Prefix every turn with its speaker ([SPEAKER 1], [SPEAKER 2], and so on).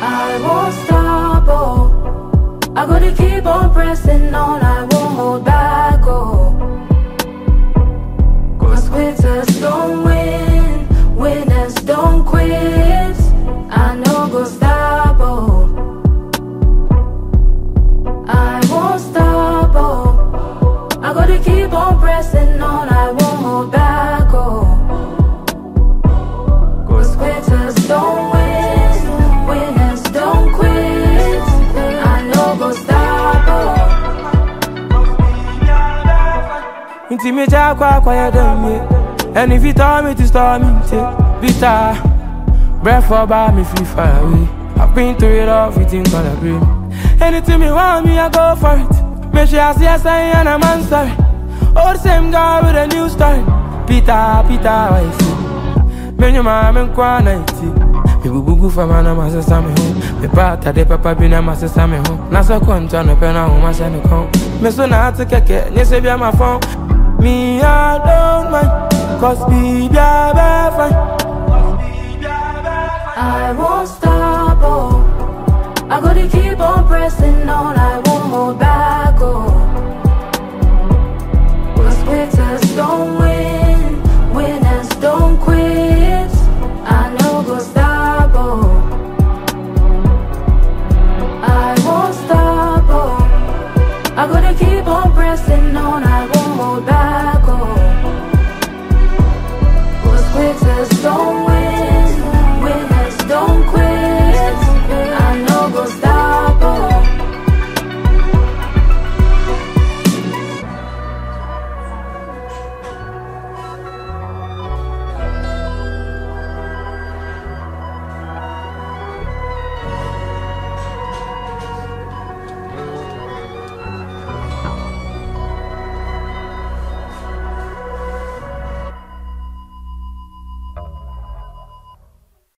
[SPEAKER 1] I won't stop, oh. I gotta keep on pressing on, I won't hold back, oh. Cause quitters don't win, winners don't quit. I know go stop, oh. I won't stop, oh. I gotta keep on pressing on, I won't hold back, oh. Cause quitters don't win, winners don't quit. I know go stop, oh. Intimate quiet than me. And if you tell me to start me, bitter. Breath for by me free fire away. I've been through it all, everything gonna agree. Anything you want me, I go for it. Make sure I see a sign and I'm answering. All the same guy with a new story. Peter, I see. Men your mom and cry 90. People boo for man, I'm a sesame home. Me part of the papa bin a sesame home. Nasa contra no pena home, I send a come. Me so not to kick it, yes, be my phone. Me, I don't mind. Cause baby, I'm fine. I won't stop, oh. I gotta keep on pressing on.